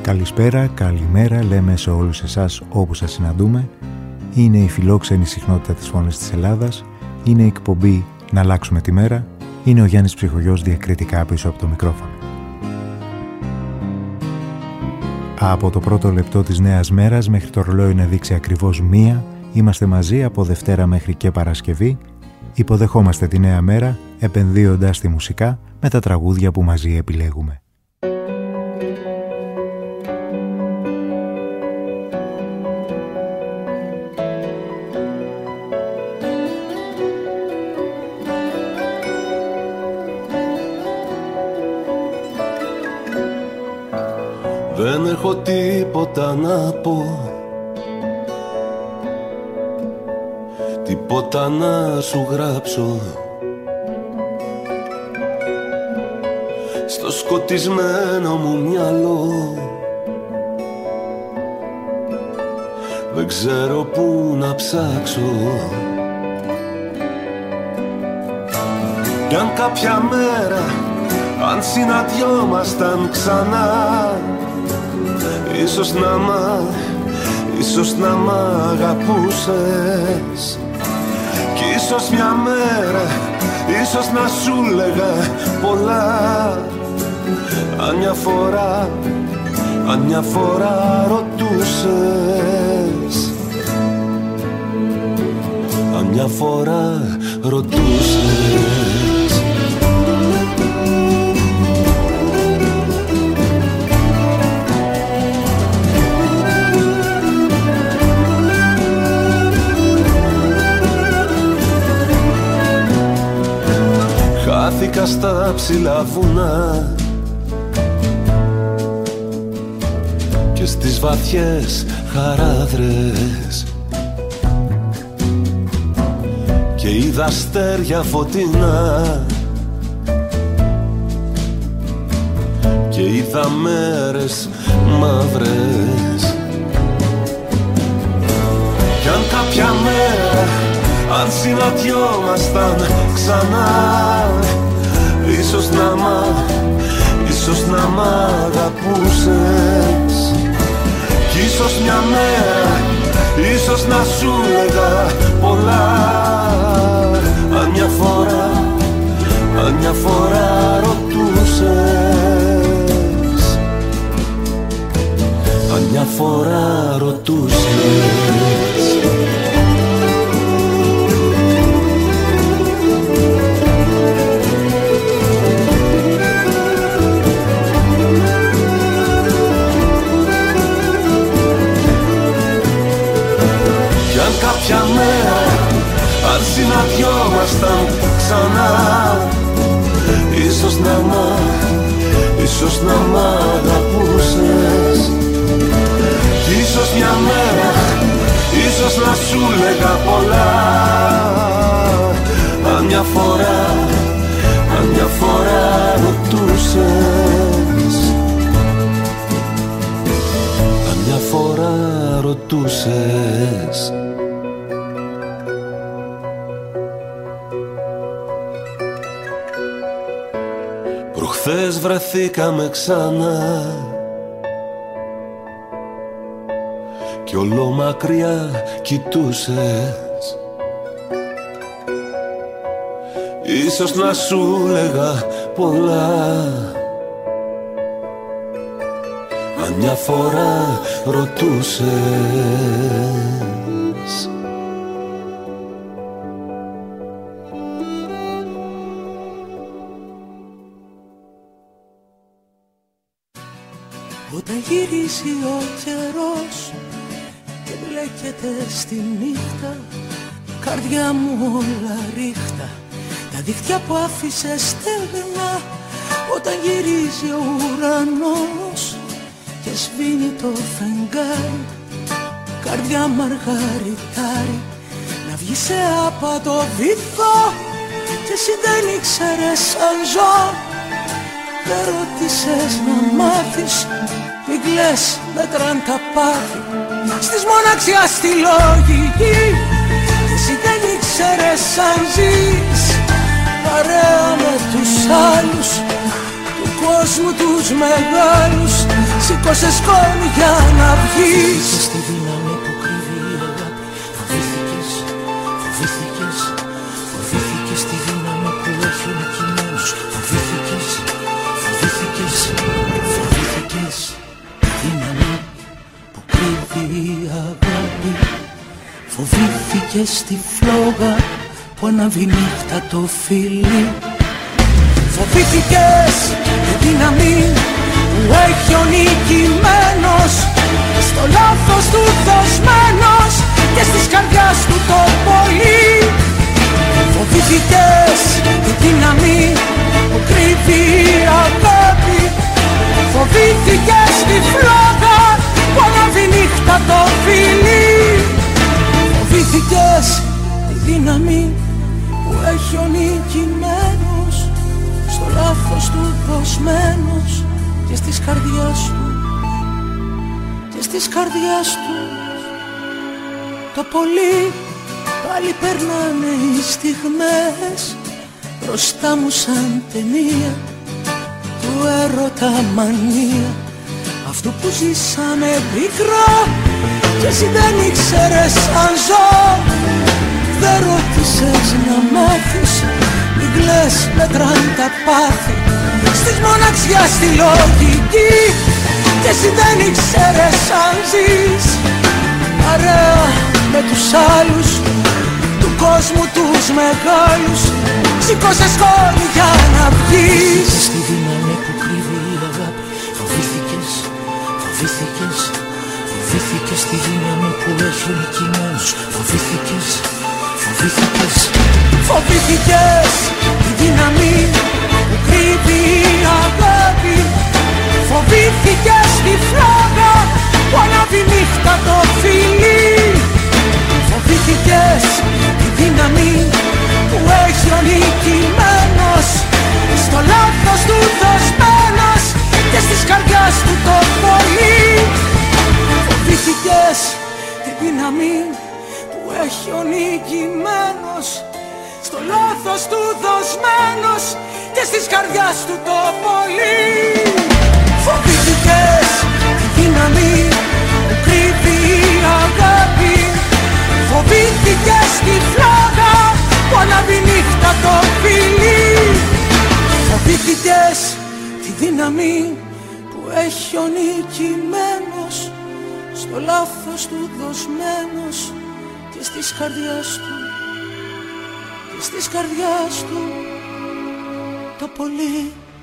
Καλησπέρα, καλημέρα λέμε σε όλους εσάς όπου σας συναντούμε. Είναι η φιλόξενη συχνότητα της Φωνής της Ελλάδας. Είναι η εκπομπή «Να αλλάξουμε τη μέρα». Είναι ο Γιάννης Ψυχογιός διακριτικά πίσω από το μικρόφωνο. Από το πρώτο λεπτό της νέας μέρας μέχρι το ρολόι να δείξει ακριβώς 1, είμαστε μαζί από Δευτέρα μέχρι και Παρασκευή. Υποδεχόμαστε τη νέα μέρα επενδύοντας τη μουσικά με τα τραγούδια που μαζί επιλέγουμε. Δεν έχω τίποτα να πω, τίποτα να σου γράψω. Στο σκοτισμένο μου μυαλό δεν ξέρω πού να ψάξω. Κι αν κάποια μέρα, αν συναντιόμασταν ξανά, ίσως να μ' αγαπούσες. Κι ίσως μια μέρα, ίσως να σου λέγα πολλά. Αν μια φορά ρωτούσες, αν μια φορά ρωτούσες. Χάθηκα στα ψηλά βουνά και στις βαθιές χαράδρες και είδα αστέρια φωτεινά και είδα μέρες μαύρες. Κι αν κάποια μέρα, αν συναντιόμασταν ξανά, ίσως να μ' αγαπούσες. Κι ίσως μια μέρα, ίσως να σου λέγα πολλά. Αν μια φορά ρωτούσες, αν μια φορά ρωτούσες. Κάποια μέρα, αν συναντιόμασταν ξανά, ίσως να μ' αγαπούσες. Κι ίσως μια μέρα, ίσως να σου λέγα πολλά. Αν μια φορά ρωτούσες, αν μια φορά ρωτούσες. Προχθές βρεθήκαμε ξανά κι όλο μακριά κοιτούσες. Ίσως να σου λέγα πολλά. Αν μια φορά ρωτούσες. Όταν γυρίζει ο καιρός και μπλέκεται στη νύχτα, καρδιά μου όλα ρίχτα, τα δίχτυα που άφησε στεγνά. Όταν γυρίζει ο ουρανός και σβήνει το φεγγάρι, καρδιά μαργαριτάρι, να βγει σε άπατο βυθό. Και εσύ δεν ήξερες αν ζω, δεν ρώτησες να μάθεις. Μην κλαις, μέτραν τα πάθη στις μοναξιάς στη λογική. Και εσύ δεν ήξερες αν ζεις παρέα με τους άλλους, του κόσμου τους μεγάλους. Σήκωσε σκόνη για να βγεις. Φοβήθηκες τη δύναμη που κρύβει η αγάπη. Φοβήθηκες, φοβήθηκες, φοβήθηκες τη δύναμη που έχει ο κειμένος. Φοβήθηκες, φοβήθηκες, φοβήθηκες τη δύναμη που κρύβει η αγάπη. Φοβήθηκες τη φλόγα που αναβεί νύχτα το φίλι. Φοβήθηκες τη δύναμη που έχει ο νικημένος, στο λάθος του δοσμένος και στις καρδιάς του το πολύ. Φοβήθηκες τη δύναμη που κρύβει η αγάπη. Φοβήθηκες τη φλόγα που αναβεί νύχτα το φίλι. Φοβήθηκες τη δύναμη που έχει ο νικημένος, στο λάθος του δοσμένος και στις καρδιάς του, και στις καρδιάς του το πολύ. Πάλι περνάνε οι στιγμές μπροστά μου σαν ταινία του έρωτα μανία, αυτού που ζήσαμε πικρό και εσύ δεν ήξερες αν ζω. Δεν ρώτησες να μάθεις, μην κλαις, μετράν τα πάθη στις μοναξιάς στη λογική, και εσύ δεν ήξερες αν ζεις παρέα με τους άλλους του κόσμου τους μεγάλους. Σήκωσε σκόνη για να βγεις. Στη δύναμη που κρύβει η αγάπη. Φοβήθηκες, φοβήθηκες, φοβήθηκες τη δύναμη που έχει ο νικημένος. Φοβήθηκες, φοβήθηκες, φοβήθηκες τη δύναμη που κρύβει η αγάπη. Φοβήθηκες τη φλόγα που ανάβει νύχτα το φιλί. Φοβήθηκες τη δύναμη που έχει ο νικημένος, στο λάθος του δοσμένος και στις καρδιάς του το πολύ. Φοβήθηκες τη δύναμη που έχει ο νικημένος, στο λάθος του δοσμένος και στις καρδιάς του το πολύ. Φοβήθηκες τη δύναμη που κρύβει η αγάπη. Φοβήθηκες τη φλόγα που ανάβει νύχτα το φιλί. Φοβήθηκες τη δύναμη που έχει ο νικημένος, στο λάθος του δοσμένος και στις καρδιάς του, και στις καρδιάς του το πολύ.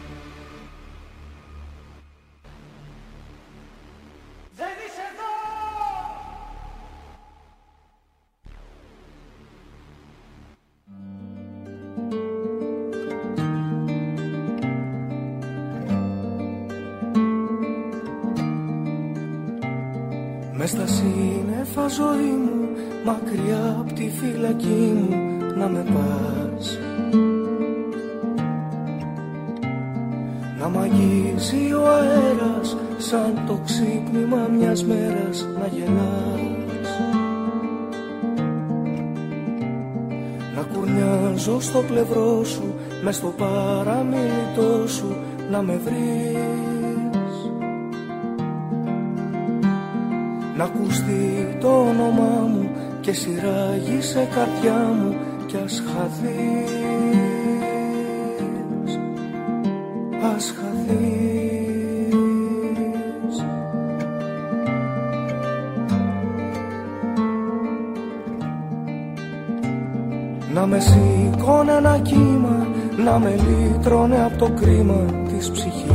Μες στα σύννεφα ζωή μου, μακριά απ' τη φυλακή μου, να με πας. Να μ' αγγίζει ο αέρας, σαν το ξύπνημα μιας μέρας να γελάς. Να κουρνιάζω στο πλευρό σου, μες στο παραμιλητό σου, να με βρεις. Να ακουστεί το όνομά μου και σειράγει σε καρδιά μου κι ας χαθείς, ας χαθείς. Να με σηκώνε ένα κύμα, να με λύτρωνε από το κρίμα της ψυχής.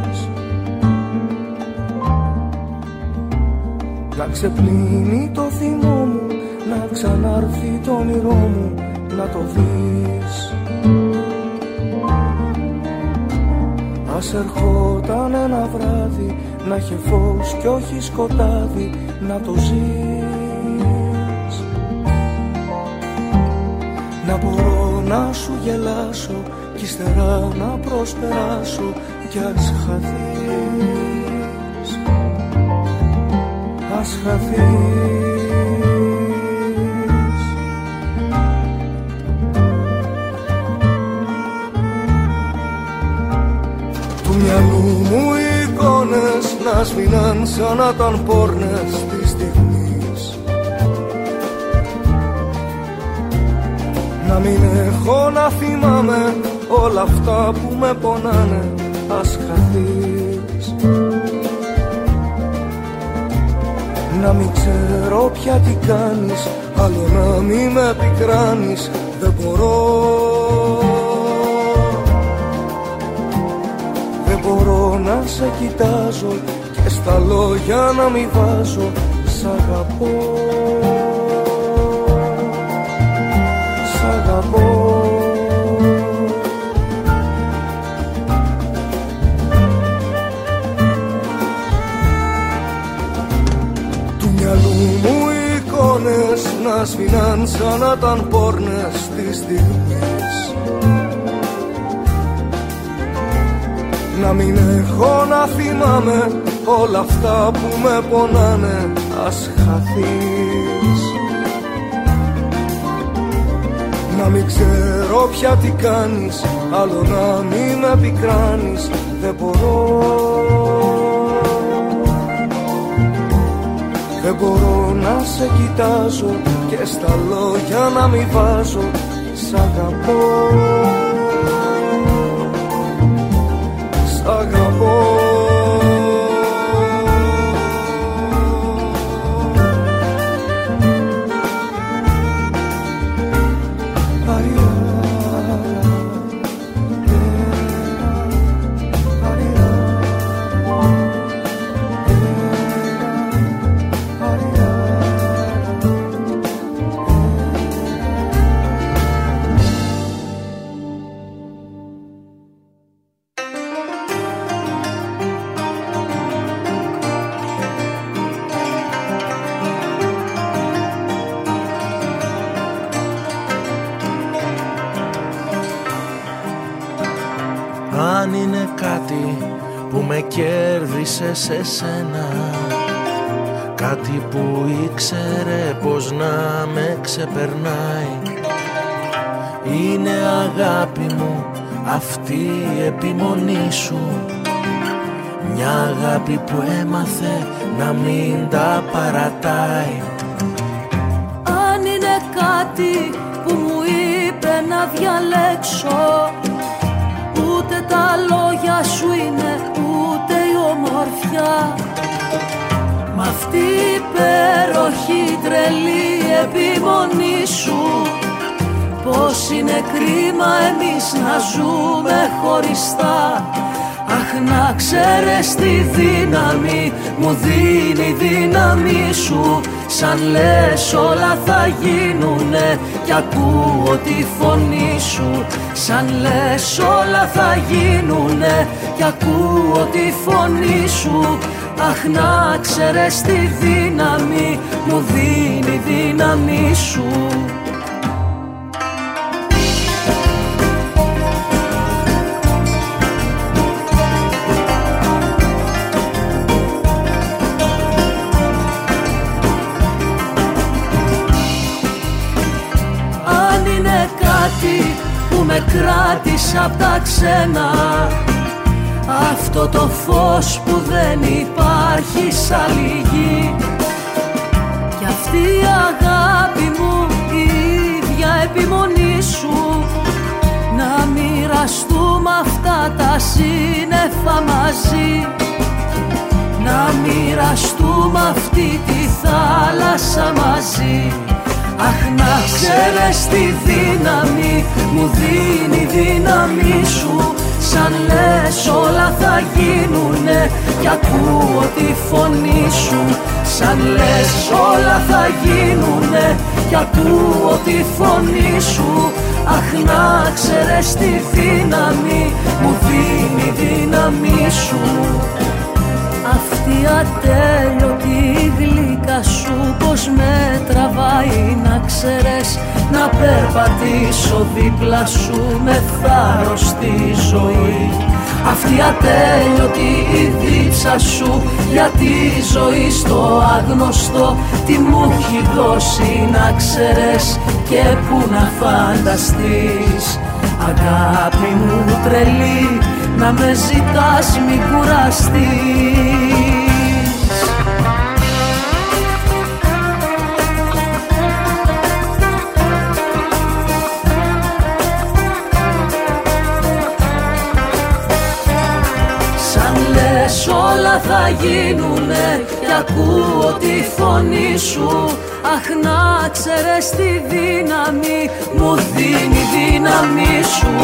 Να ξεπλύνει το θυμό μου, να ξανάρθει το όνειρό μου, να το δεις. Ας ερχόταν ένα βράδυ, να είχε φως κι όχι σκοτάδι, να το ζεις. Να μπορώ να σου γελάσω κι ύστερα να προσπεράσω κι ας χαθείς, ας χαθείς. Του μυαλού μου οι εικόνες να σβήναν σαν να ήταν πόρνες της στιγμής. Να μην έχω να θυμάμαι όλα αυτά που με πονάνε, ας χαθείς. Να μην ξέρω πια τι κάνεις, άλλο να μην με πικράνεις, δεν μπορώ. Δεν μπορώ να σε κοιτάζω και στα λόγια να μην βάζω σ' αγαπώ. Σ' αγαπώ. Του μυαλού μου οι εικόνες να σβήναν σαν να ήταν πόρνες της στιγμής. Να μην έχω να θυμάμαι όλα αυτά που με πονάνε, ας χαθείς. Να μην ξέρω πια τι κάνεις, άλλο να μην με πικράνεις, δεν μπορώ. Δεν μπορώ να σε κοιτάζω και στα λόγια να μην βάζω σ' αγαπώ. Σ' αγαπώ. Αν είναι κάτι που με κέρδισε σε σένα, κάτι που ήξερε πως να με ξεπερνάει, είναι αγάπη μου αυτή η επιμονή σου. Μια αγάπη που έμαθε να μην τα παρατάει. Αν είναι κάτι που μου είπε να διαλέξω, ούτε τα λόγια σου είναι, ούτε η ομορφιά. Μ' αυτή η υπέροχη τρελή επιμονή σου, πως είναι κρίμα εμείς να ζούμε χωριστά. Αχ, να ξέρεις τη δύναμη μου δίνει η δύναμη σου. Σαν λες όλα θα γίνουνε κι ακούω τη φωνή σου. Σαν λες όλα θα γίνουνε κι ακούω τη φωνή σου. Αχ, να ξέρεις τη δύναμη μου δίνει η δύναμη σου. Που με κράτησε απ' τα ξένα, αυτό το φως που δεν υπάρχει σ' άλλη γη. Κι αυτή η αγάπη μου, η ίδια επιμονή σου, να μοιραστούμε αυτά τα σύννεφα μαζί. Να μοιραστούμε αυτή τη θάλασσα μαζί. Αχ, να ξέρεις τη δύναμη μου δίνει η δύναμη σου. Σαν λες όλα θα γίνουνε κι ακούω τη φωνή σου. Σαν λες όλα θα γίνουνε κι ακούω τη φωνή σου. Αχ, να ξέρεις τη δύναμη μου δίνει η δύναμη σου. Αυτή ατέλειωτη γλυκά σου πως με τραβάει, να ξέρεις, να περπατήσω δίπλα σου με θάρρος στη ζωή. Αυτή ατέλειωτη η δίψα σου για τη ζωή στο άγνωστο, τι μου έχει δώσει να ξέρεις και που να φανταστείς. Αγάπη μου τρελή, να με ζητάς μη κουραστείς. γίνουνε κι ακούω τη φωνή σου. Αχ, να ξέρεις τη δύναμη μου δίνει η δύναμη σου.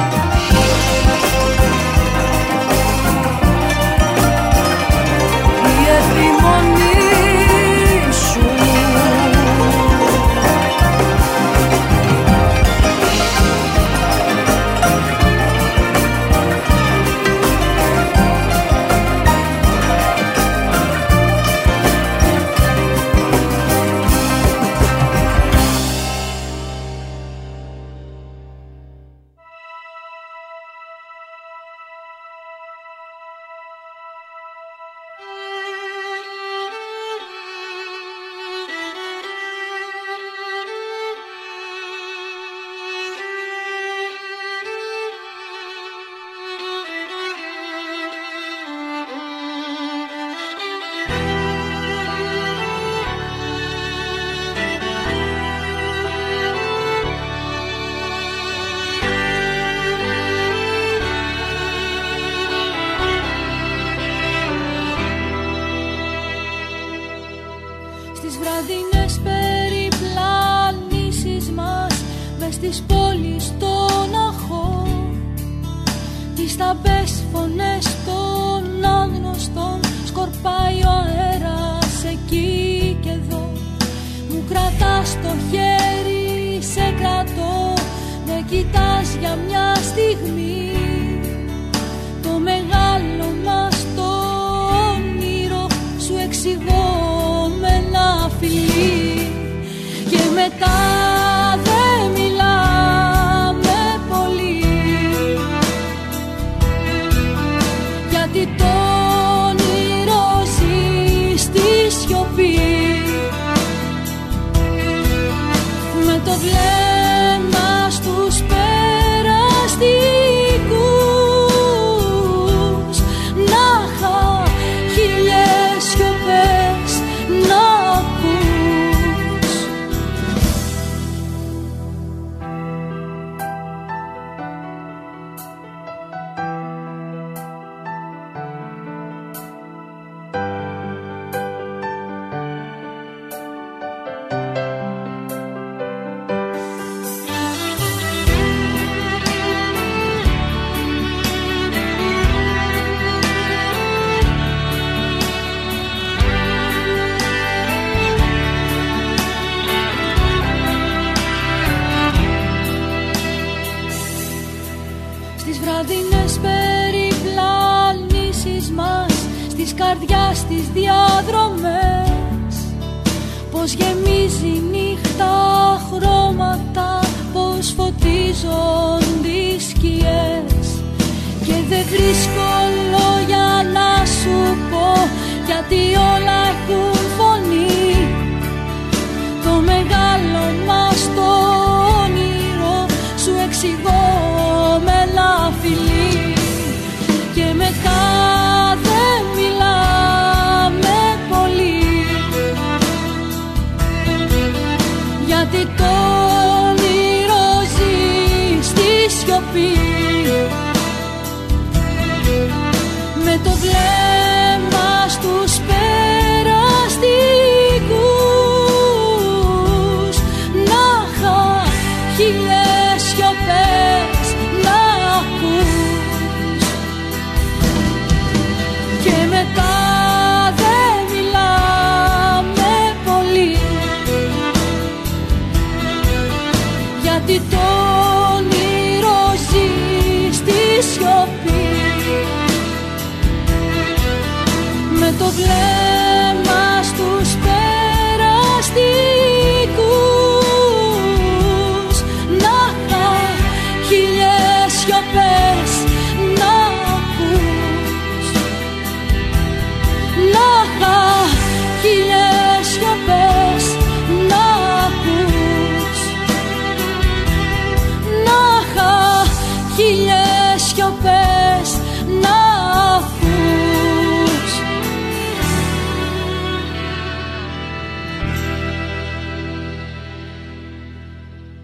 Η επιμονή σου.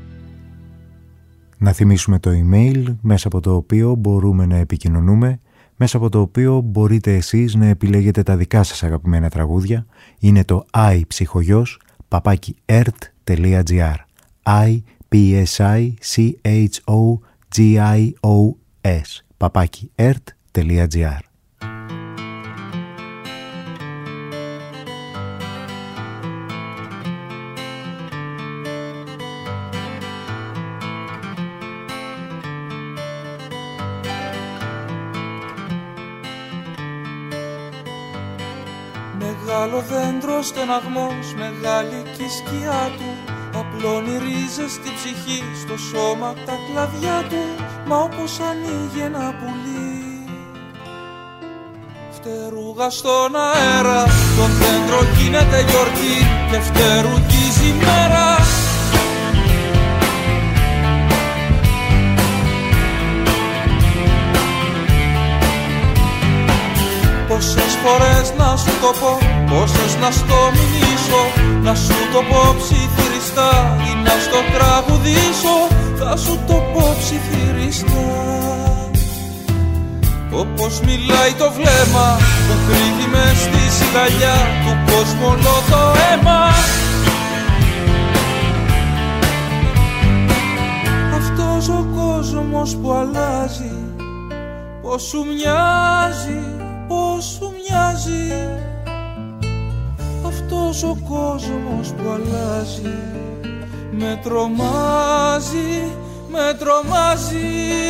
Να θυμίσουμε το email μέσα από το οποίο μπορούμε να επικοινωνούμε μέσα από το οποίο μπορείτε εσείς να επιλέγετε τα δικά σας αγαπημένα τραγούδια. Είναι το ipsychogos@ert.gr ipsychogos@ert.gr. Μεγάλο δέντρο στεναγμός, μεγάλη κι η σκιά του. Απλώνει ρίζες στη ψυχή, στο σώμα τα κλαδιά του. Μα όπως ανοίγει ένα πουλί, φτερούγα στον αέρα. Το δέντρο γίνεται γιορτή και φτερουγίζει η μέρα. Πόσες φορές να σου το πω, πόσες να στο μηνύσω, να σου το πω ψιθυριστά ή να στο τραγουδήσω. Θα σου το πω ψιθυριστά. Όπως μιλάει το βλέμμα που κρύβει μες στη σιγαλιά του κόσμου όλο το αίμα. Αυτός ο κόσμος που αλλάζει, πως σου μοιάζει, πως σου μοιάζει. Αυτός ο κόσμος που αλλάζει με τρομάζει, με τρομάζει.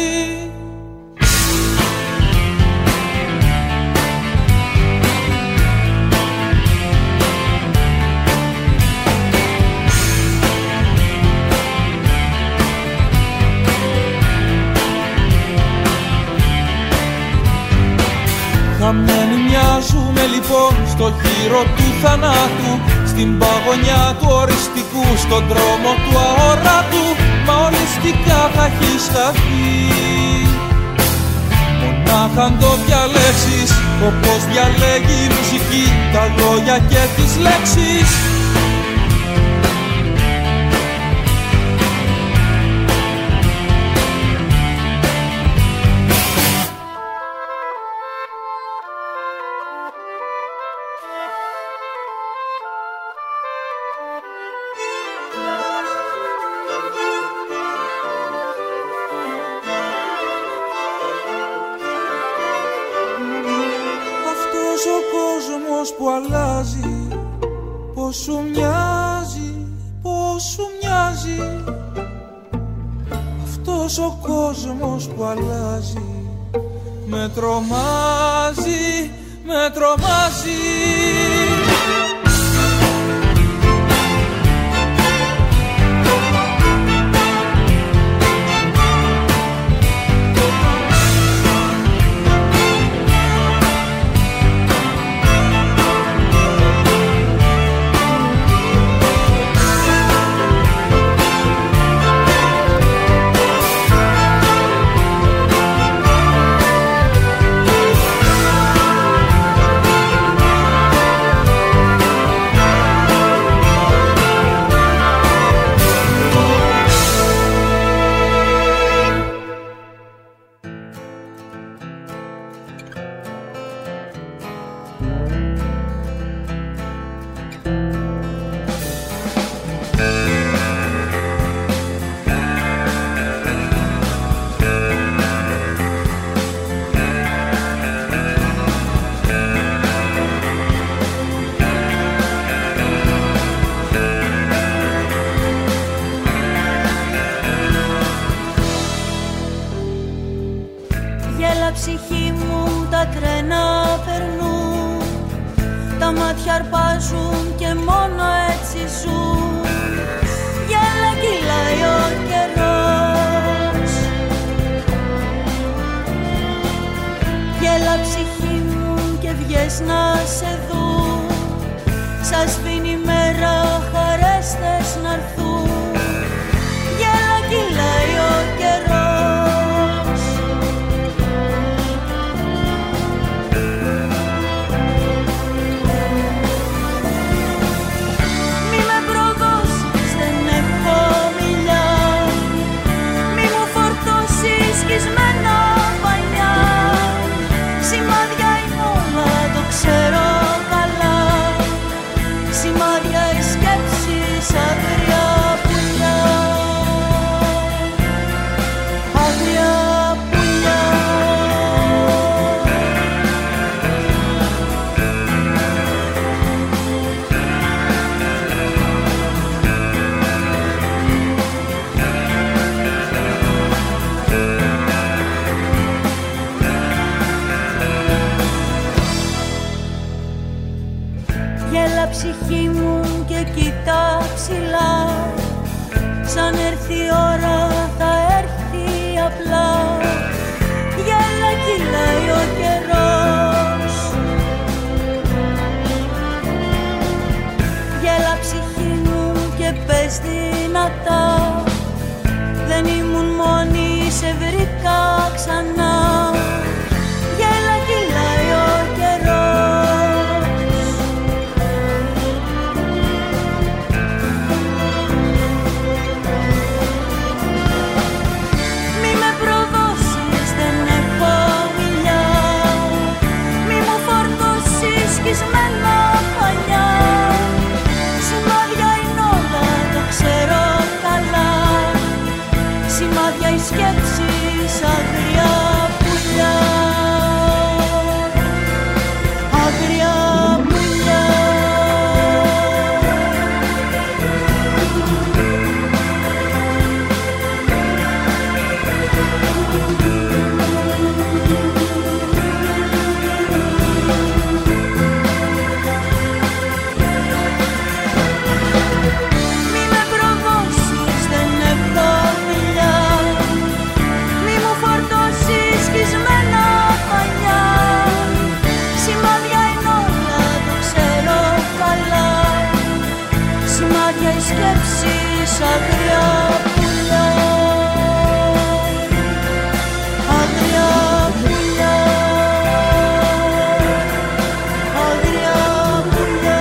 Χαμένοι μοιάζουμε λοιπόν στο γύρο του θανάτου, στην παγωνιά του οριστικού, στον δρόμο του αοράτου. Μα ολιστικά θα έχεις χαθεί. Μονάχα αν το διαλέξεις, όπως διαλέγει η μουσική, τα λόγια και τις λέξεις. Που αλλάζει, πως σου μοιάζει, πως σου μοιάζει. Αυτός ο κόσμος που αλλάζει με τρομάζει, με τρομάζει. ψυχή μου τα τρένα περνούν, τα μάτια αρπάζουν και μόνο έτσι ζουν. Γέλα κυλάει ο καιρός, γέλα ψυχή μου και βγες να σε δουν. Σας σβήνει η μέρα, χαρές θες να'ρθούν. Γέλα κυλάει ο καιρός. Μη με προδώσεις, δεν έχω μιλιά. Μη μου φορτώσεις σκισμένα πανιά. κοιτά ψηλά. Σαν έρθει η ώρα θα έρθει απλά. Γέλα κυλάει ο καιρός. Γέλα ψυχή μου και πες δυνατά. Δεν ήμουν μόνη, σε βρήκα ξανά. Γέλα κυλάει ο καιρός. Μη με προδώσεις, δεν έχω μιλιά. Μη μου φορτώσεις σκισμένα πανιά. Σημάδια είναι όλα, το ξέρω καλά. Σημάδια οι σκέψεις, αγριά πουλιά. Αγριά πουλιά. Μη με προδώσεις, δεν έχω φιλιά. Μη μου φορτώσεις σκισμένα πανιά. Σημάδια είναι όλα, το ξέρω καλά. Σημάδια οι σκέψεις, αγριά πουλιά. Αγριά πουλιά. Αγριά πουλιά.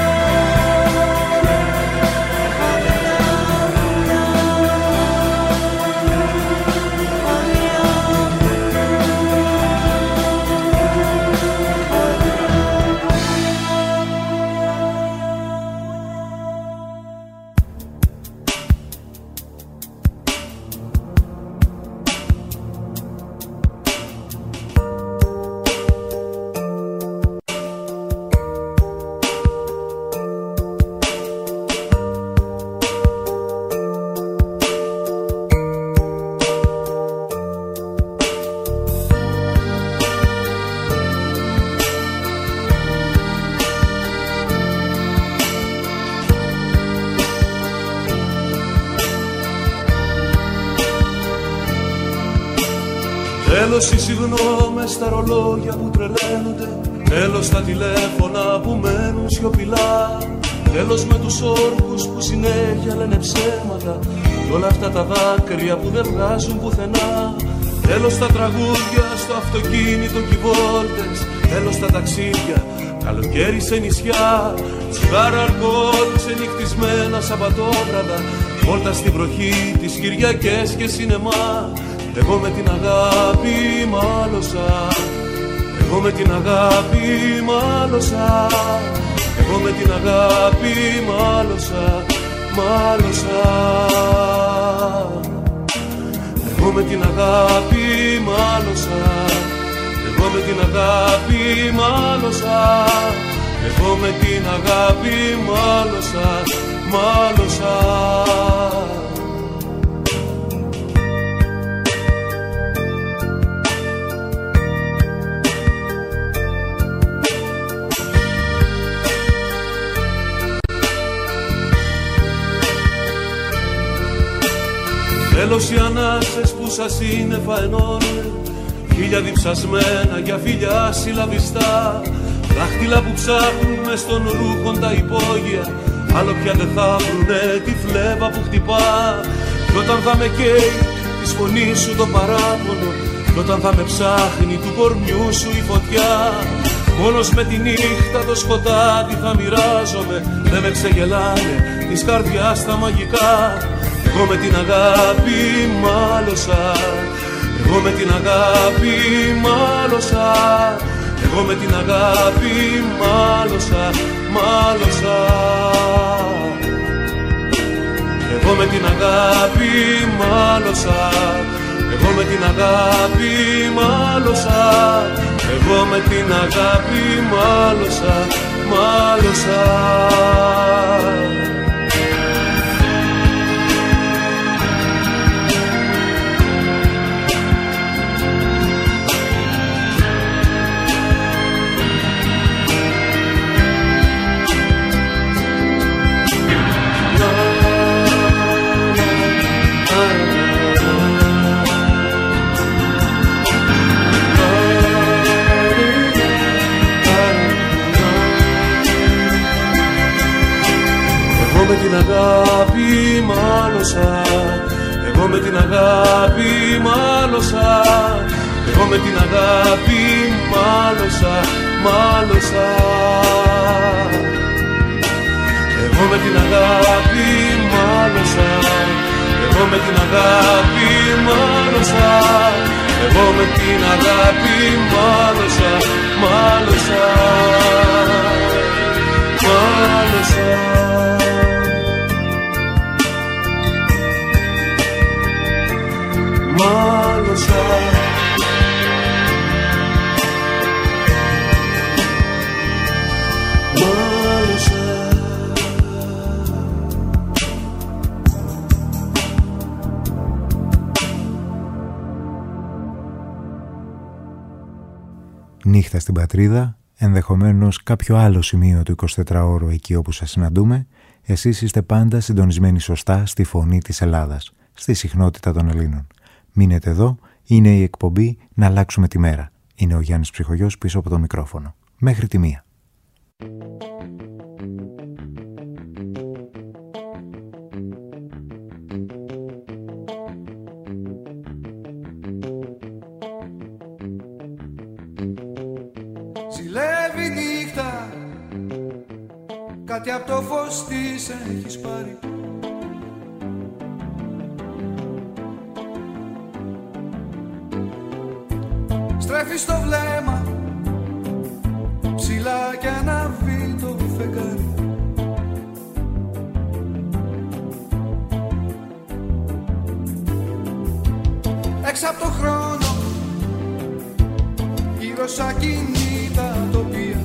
Τέλος οι συγγνώμες στα ρολόγια που τρελαίνονται. Τέλος τα τηλέφωνα που μένουν σιωπηλά. Τέλος με τους όρκους που συνέχεια λένε ψέματα. Κι όλα αυτά τα δάκρυα που δεν βγάζουν πουθενά. Τέλος τα τραγούδια στο αυτοκίνητο κι οι βόλτες. Τέλος τα ταξίδια, καλοκαίρι σε νησιά. Τσιγάρα, αλκοόλ, ξενυχτισμένα Σαββατόβραδα. Βόλτα στην βροχή, τις Κυριακές και σινεμά. Εγώ με την αγάπη μάλωσα. Εγώ με την αγάπη μάλωσα. Εγώ με την αγάπη μάλωσα. Μάλωσα. Εγώ με την αγάπη μάλωσα. Εγώ με την αγάπη μάλωσα. Εγώ με την αγάπη μάλωσα. Μάλωσα. Τέλος οι ανάσες που σαν σύννεφα ενώνουν. Χίλια διψασμένα για φιλιά συλλαβιστά. Δάχτυλα που ψάχνουν μες των ρούχων τα υπόγεια. Άλλο πια δεν θα βρουνε τη φλέβα που χτυπά. Κι όταν θα με καίει της φωνής σου το παράπονο. Κι όταν θα με ψάχνει του κορμιού σου η φωτιά. Μόνος με τη νύχτα το σκοτάδι θα μοιράζομαι. Δεν με ξεγελάνε της καρδιάς τα μαγικά. Εγώ με την αγάπη μάλωσα. Εγώ με την αγάπη μάλωσα. Εγώ με την αγάπη μάλωσα. Μάλωσα. Εγώ με την αγάπη μάλωσα. Εγώ με την αγάπη μάλωσα. Εγώ με την αγάπη μάλωσα. Μάλωσα. με την αγάπη μάλωσα, εγώ με την αγάπη μάλωσα, εγώ με την αγάπη μάλωσα, μάλωσα. Εγώ με την αγάπη μάλωσα, εγώ με την αγάπη μάλωσα, εγώ με την αγάπη μάλωσα, μάλωσα, μάλωσα. Μάλωσα. Νύχτα στην πατρίδα, ενδεχομένως κάποιο άλλο σημείο του 24ωρου εκεί όπου σας συναντούμε, εσείς είστε πάντα συντονισμένοι σωστά στη φωνή της Ελλάδας, στη συχνότητα των Ελλήνων. Μείνετε εδώ, είναι η εκπομπή «Να αλλάξουμε τη μέρα». Είναι ο Γιάννης Ψυχογιός πίσω από το μικρόφωνο. Μέχρι τη 1. Ζηλεύει νύχτα, κάτι από το φως της έχεις πάρει. Στρέφεις το βλέμμα ψηλά κι ανάβει το φεγγάρι. Έξω από το χρόνο, γύρω σ' ακίνητα τοπία.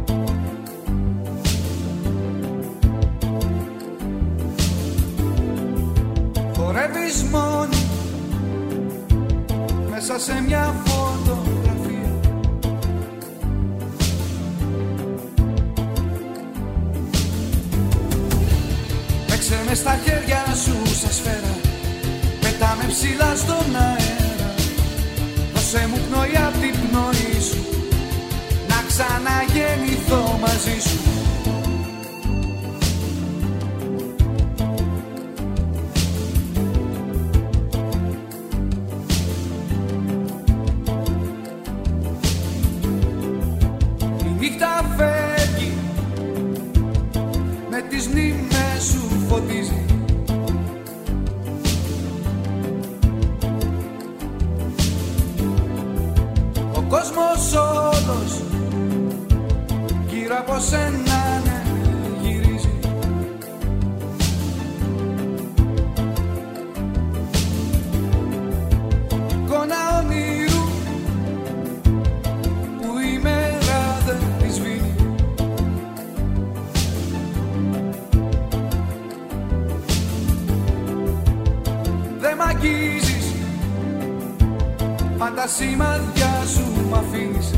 Χορεύεις μόνη μέσα σε μια φωτογραφία. Παίξε με στα χέρια σου σαν σφαίρα, πετάμε ψηλά στον αέρα. Δώσε μου πνοή απ' την πνοή σου, να ξαναγεννηθώ μαζί σου. Η νύχτα φεύγει, με τις μνήμες σου φωτίζει. Ο κόσμος όλος γύρω από σένα ναι, γυρίζει. Εικόνα ονείρου που η μέρα δεν τη σβήνει. Δεν μ' αγγίζεις, πάντα σημαδιά σου μ' αφήνεις.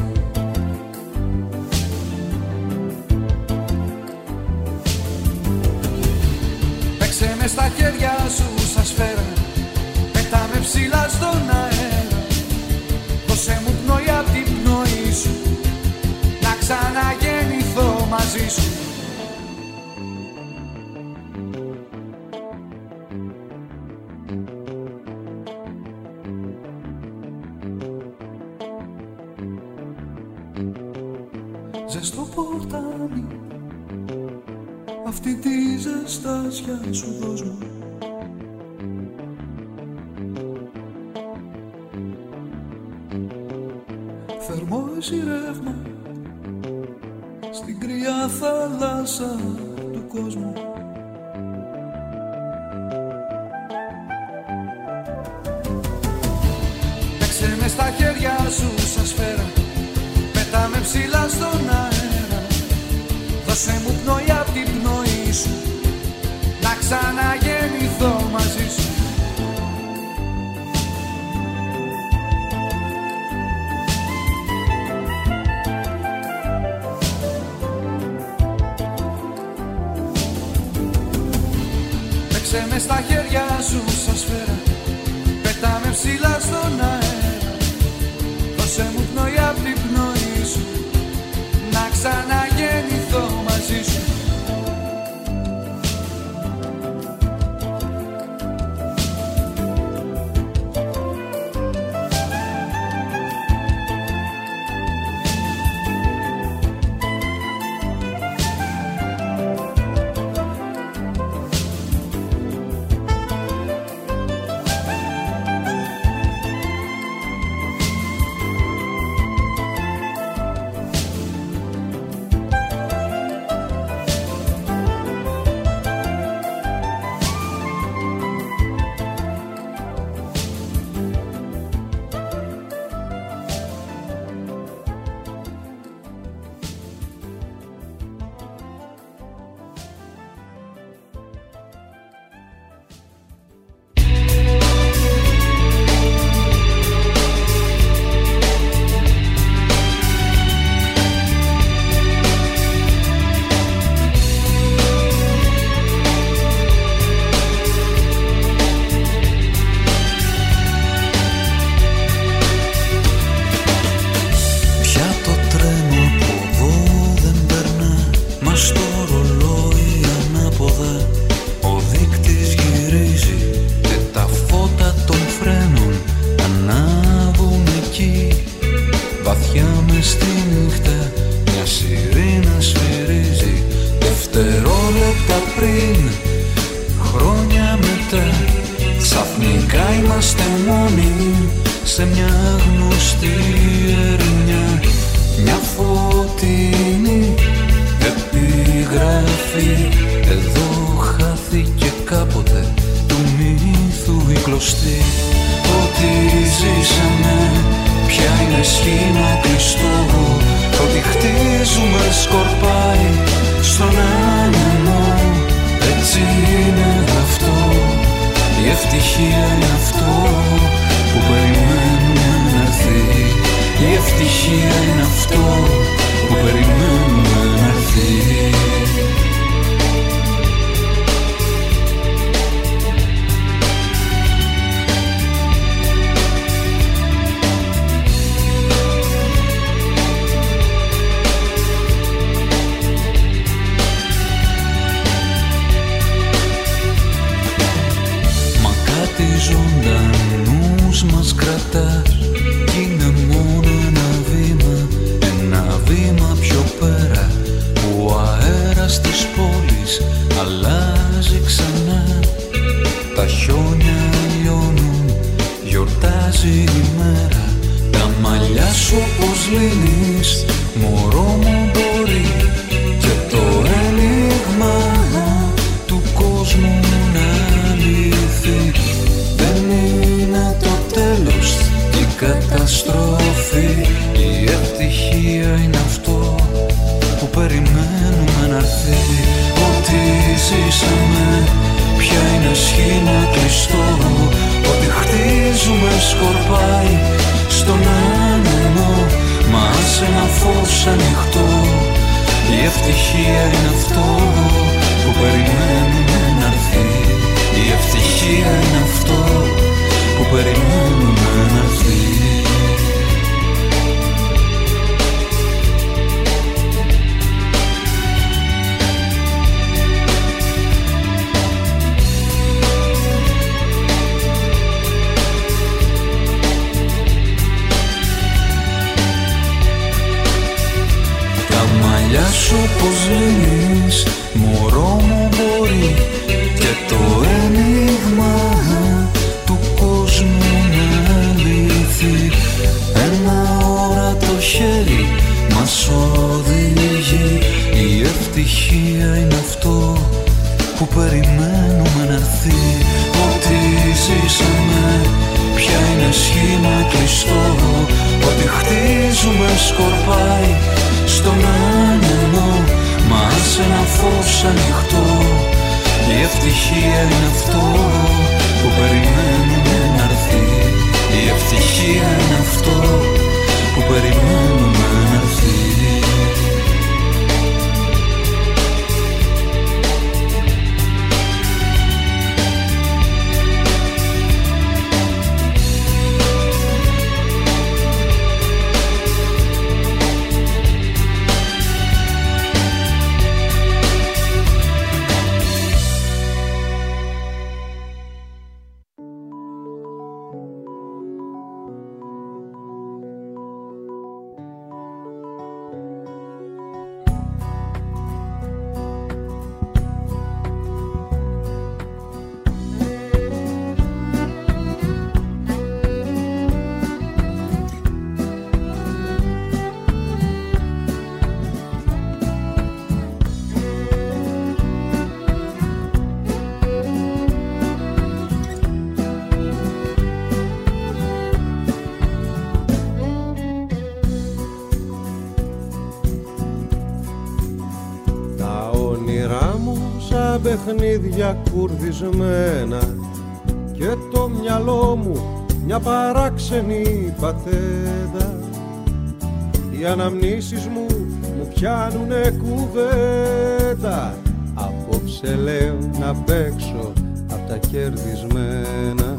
Παίξε με στα χέρια σου σαν σφαίρα, πετάμε ψηλά στον αέρα. Δώσε μου πνοή απ' την πνοή σου, να ξαναγεννηθώ μαζί σου. Ζεστό ποτάμι, αυτή τη ζεστάσια σου δώσ' μου. Θερμό εσύ ρεύμα, στην κρύα θάλασσα του κόσμου. Παίξε με στα χέρια σου σαν σφαίρα, πετάμε ψηλά στον αέρα. Δώσε μου πνοή απ' την πνοή σου, να ξαναγεννηθώ μαζί σου. Παίξε με στα χέρια σου σαν σφαίρα, πετάμε ψηλά στον αέρα. Δώσε μου πνοή απ' την πνοή σου, να ξαναγεννηθώ μαζί σου. γνωστή. Ό,τι ζήσαμε πια είναι σχήμα κλειστό. Ό,τι χτίζουμε σκορπάει στον άνεμο. Έτσι είναι αυτό, η ευτυχία είναι αυτό που περιμένουμε να έρθει. Η ευτυχία είναι αυτό που περιμένουμε να έρθει. Ζωντανούς μας κρατάς κι είναι μόνο ένα βήμα πιο πέρα που ο αέρας της πόλης αλλάζει ξανά. Τα χιόνια λιώνουν, γιορτάζει η μέρα. Τα μαλλιά σου όπως λύνεις, μωρό μου μπορεί. Και το ένιγμα του κόσμου να λυθεί. Δεν είναι το τέλος, η καταστροφή. Η ευτυχία είναι αυτό που περιμένουμε να έρθει. Ό,τι ζήσαμε πια είναι σχήμα κλειστό. Ό,τι χτίζουμε σκορπάει στον άνεμο. Μα σε ένα φως ανοιχτό. Η ευτυχία είναι αυτό που περιμένουμε να έρθει. Η ευτυχία είναι αυτό που περιμένουμε να έρθει. Τα μαλλιά σου πως λύνεις, μωρό μου μπορεί. Και το ένιγμα του κόσμου να λυθεί. Ένα όρατο χέρι μας οδηγεί. Η ευτυχία είναι αυτό που περιμένουμε να έρθει. Ό,τι ζήσαμε πια είναι σχήμα κλειστό. Ό,τι χτίζουμε σκορπάει στον άνεμο. Μα σε ένα φως ανοιχτό. Η ευτυχία είναι αυτό που περιμένουμε να έρθει. Η ευτυχία είναι αυτό που περιμένουμε να έρθει. Παιχνίδια κουρδισμένα και το μυαλό μου μια παράξενη πατέντα. Οι αναμνήσεις μου πιάνουνε κουβέντα. Απόψε λέω να παίξω απ' τα κερδισμένα.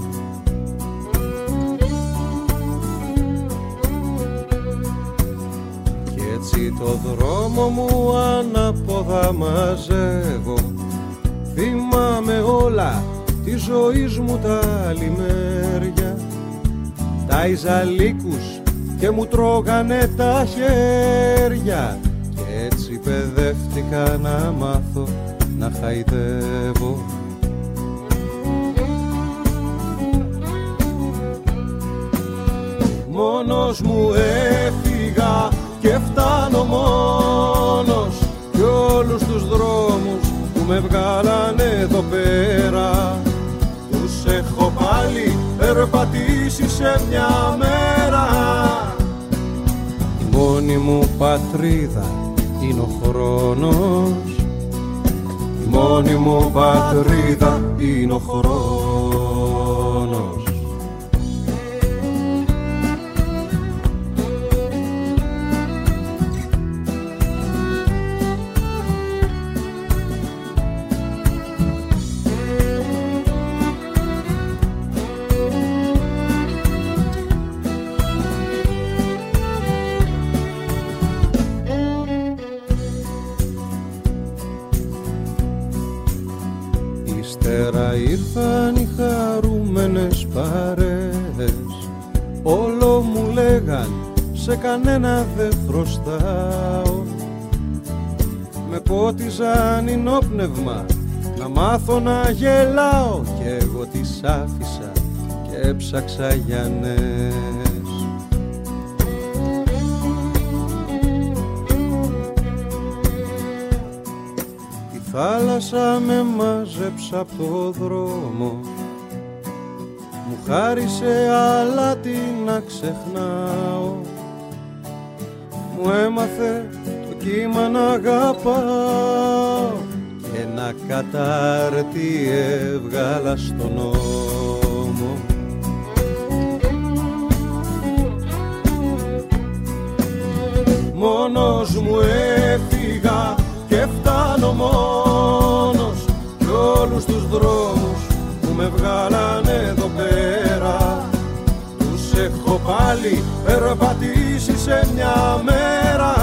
Κι έτσι το δρόμο μου ανάποδα μαζεύω. Θυμάμαι όλα τη ζωής μου τα λιμέρια. Τα Ιζαλίκους και μου τρώγανε τα χέρια. Κι έτσι παιδεύτηκα να μάθω να χαϊδεύω. Μόνος μου έφυγα και φτάνω μόνος. Κι όλους τους δρόμους που με βγάλανε εδώ πέρα τους έχω πάλι περπατήσει σε μια μέρα. Η μόνη μου πατρίδα είναι ο χρόνος. Η μόνη μου πατρίδα είναι ο χρόνος. Ήρθαν οι χαρούμενες παρέες, όλο μου λέγαν σε κανένα δεν χρωστάω. Με πότιζαν ενόπνευμα να μάθω να γελάω κι εγώ τις άφησα και έψαξα για νες. Θάλασσα με μάζεψα απ' το δρόμο, μου χάρισε αλάτι να ξεχνάω. Μου έμαθε το κύμα να αγαπάω και ένα κατάρτι έβγαλα στον νόμο. Μόνος μου έφυγα και φτάνω μόνος κι όλους τους δρόμους που με βγάλανε εδώ πέρα τους έχω πάλι περπατήσει σε μια μέρα.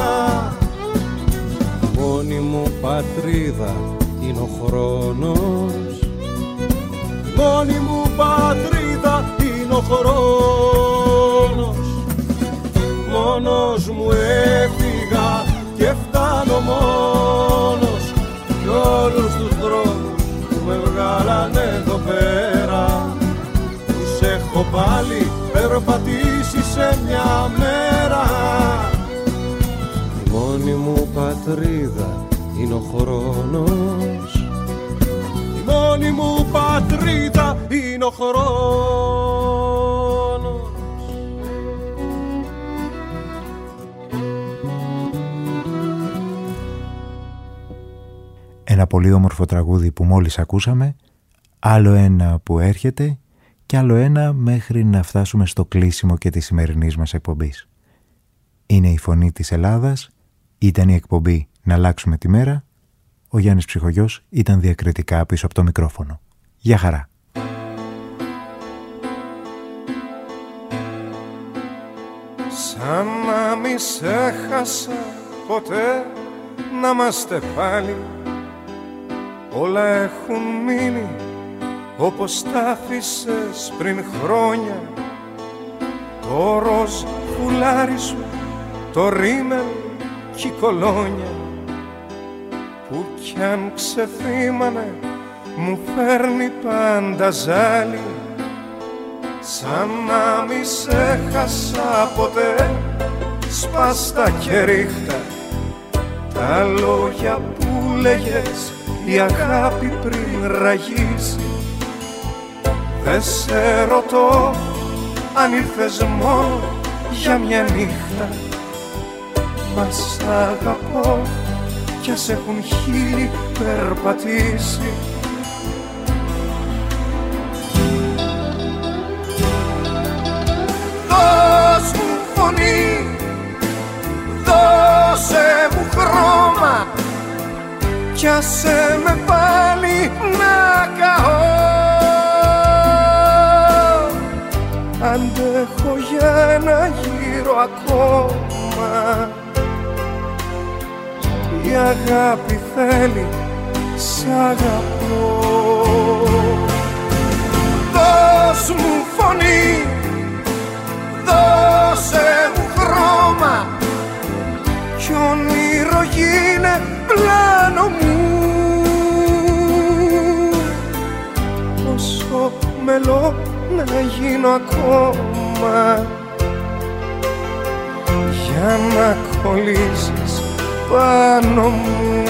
Η μόνη μου πατρίδα είναι ο χρόνος. Η μόνη μου πατρίδα είναι ο χρόνος. Μόνος μου έφυγα και φτάνω μόνος κι όλους τους δρόμους που με βγάλανε εδώ πέρα τους έχω πάλι περπατήσει σε μια μέρα. Η μόνη μου πατρίδα είναι ο χρόνος. Η μόνη μου πατρίδα είναι ο χρόνος. Ένα πολύ όμορφο τραγούδι που μόλις ακούσαμε, άλλο ένα που έρχεται και άλλο ένα μέχρι να φτάσουμε στο κλείσιμο και της σημερινής μας εκπομπής. Είναι η Φωνή της Ελλάδας, ήταν η εκπομπή «Να αλλάξουμε τη μέρα». Ο Γιάννης Ψυχογιός ήταν διακριτικά πίσω από το μικρόφωνο. Γεια χαρά. Σαν να μη σε χάσα ποτέ, να είμαστε πάλι. Όλα έχουν μείνει όπως τα άφησες πριν χρόνια. Το ροζ φουλάρι σου, το ρίμελ κι η κολόνια, που κι αν ξεθύμανε μου φέρνει πάντα ζάλι. Σαν να μη σε χάσα ποτέ, σπάστα και ρίχτα τα λόγια που λέγες η αγάπη πριν ραγίσει. Δε σε ρωτώ αν ήρθες μόνο για μια νύχτα, μα σ' αγαπώ κι ας έχουν χείλη περπατήσει. Δώσ' μου φωνή, δώσε μου χρώμα κι άσε με πάλι να καώ. Αντέχω για ένα γύρο ακόμα, η αγάπη θέλει, σ' αγαπώ. Δώσ' μου φωνή, δώσε μου χρώμα κι όνειρο γίνε πλάνο μου. Όσο μελώ να γίνω ακόμα, για να κολλήσεις πάνω μου.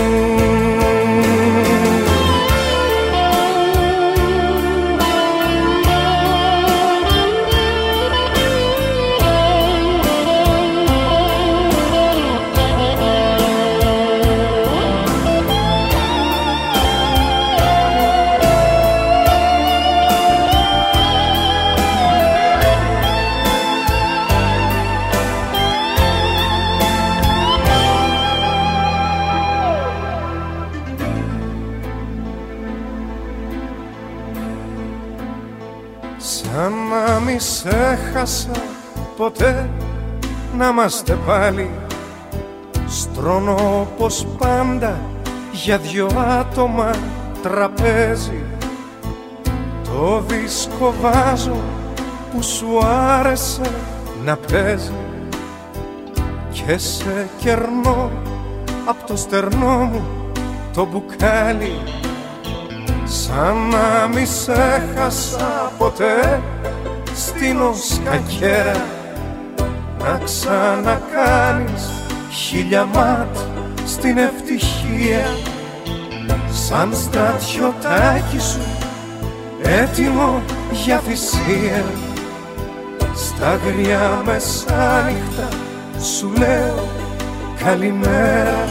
σαν να μη σε χάσα ποτέ, να είμαστε πάλι στρώνω όπως πάντα για δυο άτομα τραπέζι. Το δίσκο βάζω που σου άρεσε να παίζει και σε κερνώ απ' το στερνό μου το μπουκάλι, σαν να μη σε χάσα ποτέ στείνω σκακέρα να ξανακάνεις χίλια μάτ στην ευτυχία, σαν στρατιωτάκι σου έτοιμο για θυσία. Στα αγριά μεσάνυχτα σου λέω καλημέρα.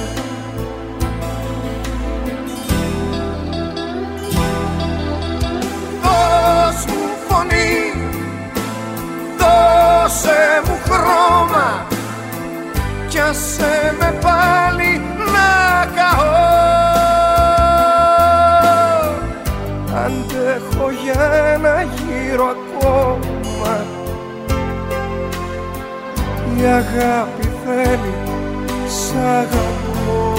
Δώσ' μου φωνή, δώσε μου χρώμα κι άσε με πάλι να καώ. Αντέχω για ένα γύρο ακόμα, η αγάπη θέλει σ' αγαπώ.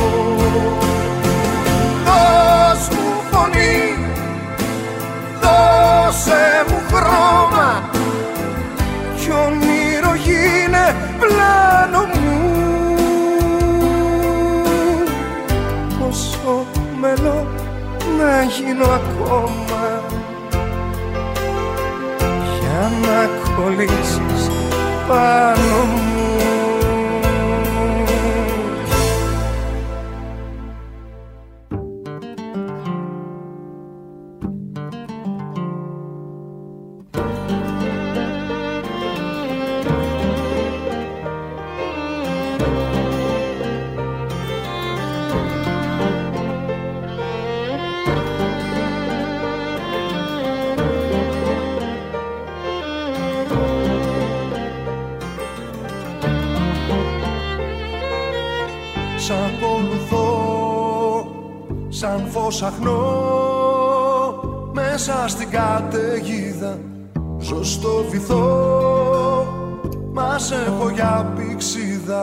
Δώσ' μου φωνή, δώσε μου χρώμα κι όνειρο γίνε πλάνο μου. Πόσο μελώ να γίνω ακόμα για να κολλήσεις πάνω μου. Σ' ακολουθώ σαν φως αχνό μέσα στην καταιγίδα. Ζω στο βυθό, μας έχω για πηξίδα.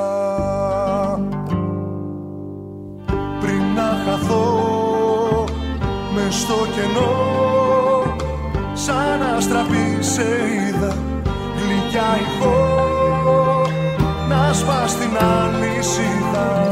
Πριν να χαθώ μες στο κενό, σαν αστραπή σε είδα γλυκιά ηχό να σπάς την αλυσίδα.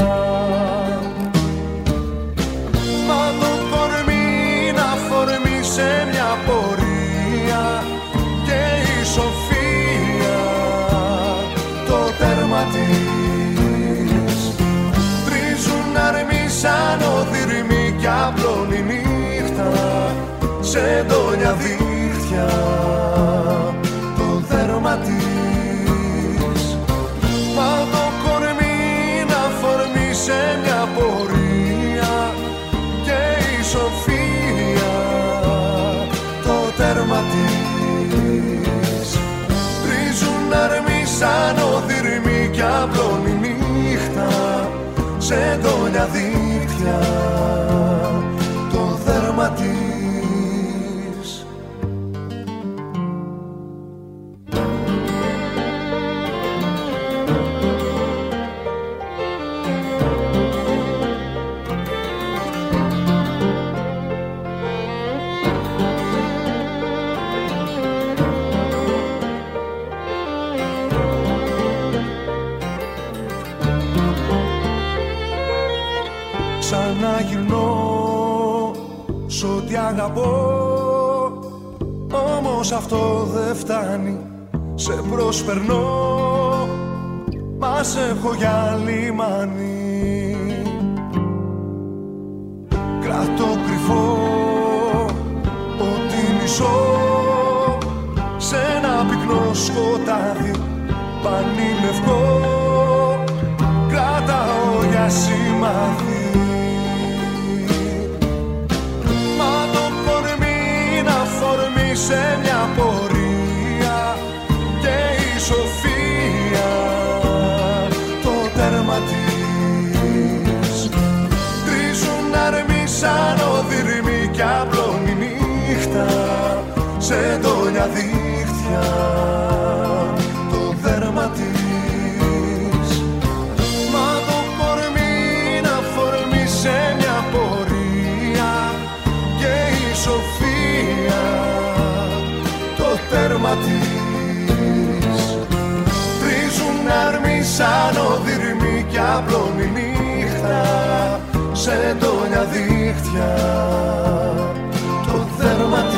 Μα το κορμί να φορμεί σε μια πορεία και η σοφία το τέρμα της. Τρίζουν αρμοί σαν οδυρμοί κι απλώνει νύχτα σε εντόνια δίχτυα το δέρμα της. Μα το κορμί να φορμεί σε μια πορεία και η σοφία το τέρμα της. Τρίζουν αρμοί σαν οδυρμοί κι απλώνει νύχτα σε εντόνια δίχτυα το δέρμα της. Ξαναγυρνώ σ' ό,τι αγαπώ, όμως αυτό δεν φτάνει. Σε προσπερνώ, μας έχω για λιμάνι. Κρατώ κρυφό ότι μισώ σε ένα πυκνό σκοτάδι πανίλευκο. Κρατάω για σημάδι. Σε μια πορεία και η σοφία το τέρμα της. Τρίζουν αρμοί σαν οδυρμοί κι απλώνει νύχτα σε εντόνια στόνια δίχτυα το δέρμα της. Μα το κορμί να φορμεί σε μια πορεία και η σοφία το τέρμα της. Τρίζουν αρμοί σαν οδυρμοί κι απλώνει νύχτα σε έντονια δίχτυα το δέρμα της.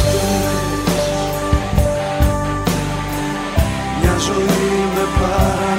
Μια ζωή με παρά